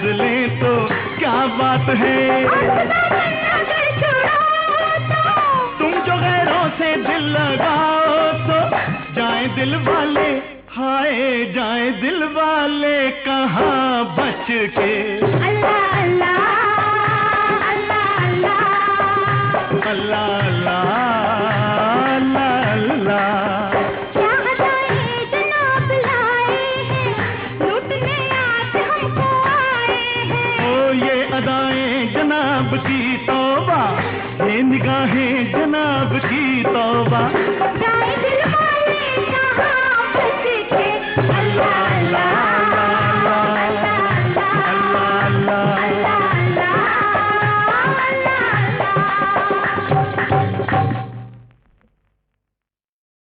लें तो क्या बात है। तुम जो गैरों से दिल लगाओ तो जाए दिल वाले, हाय जाए दिल वाले कहाँ बच के। अल्लाह अल्लाह अल्लाह अल्लाह अल्लाह अल्लाह अल्लाह अल्लाह। क्या अदाएं जनाब लाए हैं, लूटने आज हमको आए हैं। ओ ये अदाएं जनाब की तौबा, ये निगाहें जनाब की तौबा।